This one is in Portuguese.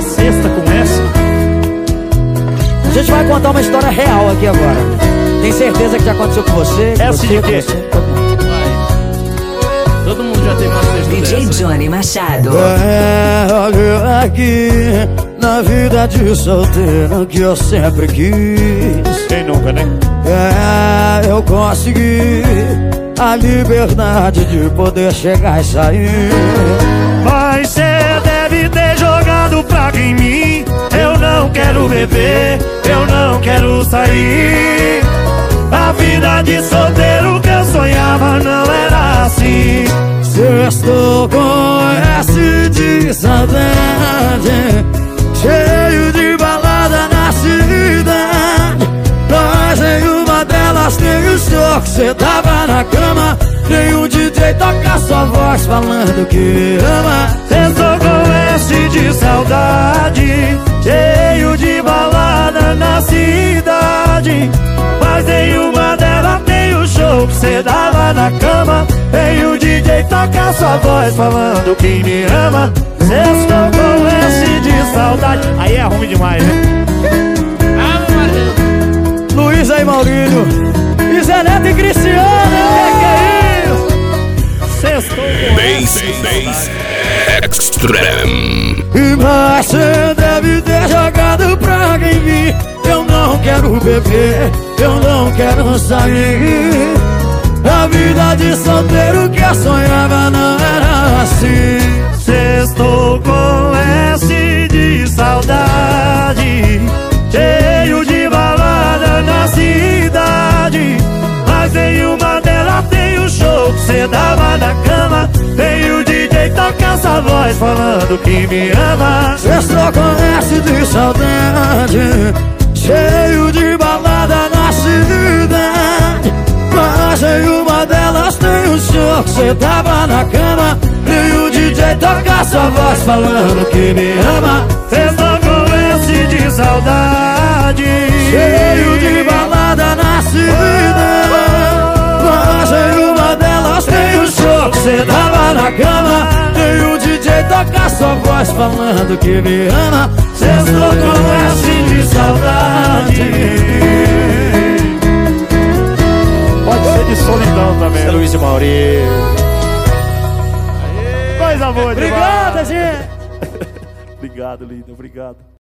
sexta com essa. A gente vai contar uma história real aqui agora. Tem certeza que já aconteceu com você? Essa de quê? Todo mundo já teve uma sexta DJ dessa. Johnny Machado. Olha aqui, na vida de solteiro que eu sempre quis. Quem nunca, né? Eu consegui a liberdade de poder chegar e sair. Mas cê deve ter jogado praga em mim. Eu não quero beber, eu não quero sair. A vida de solteiro que eu sonhava não era assim. Sextou com S de saudade, cheio de balada na cidade. Mas em uma delas tem o show que cê tava na cama. Tem um DJ toca sua voz falando que me ama. Sextou com S de saudade, cheio de balada na cidade. Mas em uma delas tem o show que cê dava na cama. Tem o DJ toca sua voz falando que me ama. Sextou com S de saudade. Aí é ruim demais, né? Luiz aí, Maurílio, e Zé Neto e Cristiano. Que é isso? Sextou com S de Bass saudade. Extreme. Mas cê deve ter jogado praga em mim. Eu não quero beber, eu não quero sair. A vida de solteiro que eu sonhava não era assim. Sextou com S de saudade, cheio de balada na cidade. Mas em uma delas tem o show que cê dava na cama. Tem o DJ toca essa voz falando que me ama. Sextou com S de saudade, cheio de balada na cidade. Mas em uma delas tem o show que cê tava na cama. E o DJ toca sua voz falando que me ama. Sextou com S de saudade, Cheio de balada na cidade. Mas em uma delas tem o show que cê tava na cama. E o DJ toca sua voz falando que me ama. Sextou com S de saudade.